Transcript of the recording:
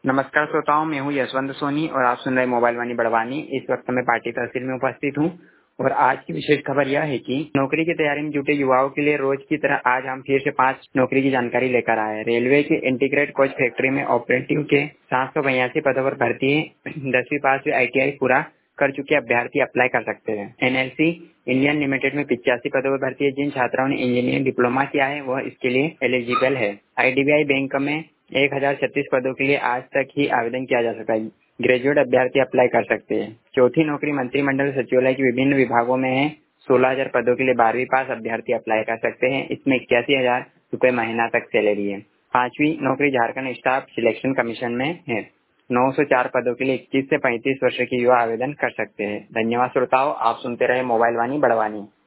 नमस्कार श्रोताओं, मैं हूं यशवंत सोनी और आप सुन रहे मोबाइल वाणी बड़वानी। इस वक्त मैं पार्टी तहसील में उपस्थित हूं और आज की विशेष खबर यह है कि नौकरी की तैयारी में जुटे युवाओं के लिए रोज की तरह आज हम फिर से 5 नौकरी की जानकारी लेकर आए हैं। रेलवे के इंटीग्रेटेड कोच फैक्ट्री में ऑपरेटिव के 782 पदों पर भर्ती है। 10वीं पास हुए ITI पूरा कर चुके अभ्यर्थी अप्लाई कर सकते हैं। NLC इंडियन लिमिटेड में 85 पदों पर भर्ती है। जिन छात्राओं ने इंजीनियरिंग डिप्लोमा किया है वह इसके लिए एलिजिबल है। IDBI बैंक में 1036 पदों के लिए आज तक ही आवेदन किया जा सकता है। ग्रेजुएट अभ्यर्थी अप्लाई कर सकते हैं। चौथी नौकरी मंत्रिमंडल सचिवालय के विभिन्न विभागों में है। 16,000 पदों के लिए 12वीं पास अभ्यर्थी अप्लाई कर सकते हैं। इसमें 81,000 रुपए महीना तक सैलरी है। 5वीं नौकरी झारखंड स्टाफ सिलेक्शन कमीशन में है। 904 पदों के लिए 21 से 35 वर्ष के युवा आवेदन कर सकते हैं। धन्यवाद श्रोताओं, आप सुनते रहे मोबाइल वाणी बड़वानी।